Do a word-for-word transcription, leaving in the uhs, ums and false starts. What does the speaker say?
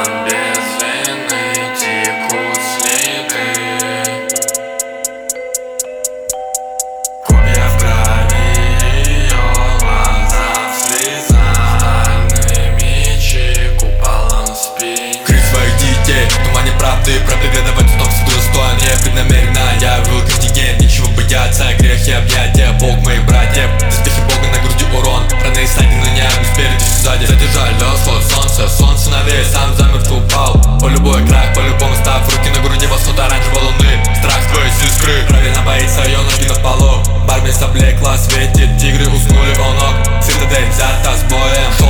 Там без вины текут следы, копья в крови, ее глаза в слезах, стальные мечи куполом в спине. Крыть своих детей в тумане правды, проповедовать о том, что достоин. Я преднамеренно, я вел контингент, нечего бояться, грех и объятия. Бог моих братьев, доспехи Бога на груди урон, раны и ссадины на нем, спереди все сзади. Задержали восход солнца, солнце навеет, сам замертво упал. По любой крах, по-любому став, руки на груди восход оранжевой луны. Страх твой из искры, правильно боится, ее ноги на полу. Бармица блекла, светит, тигры уснули у ног. Цитадель взята с боем.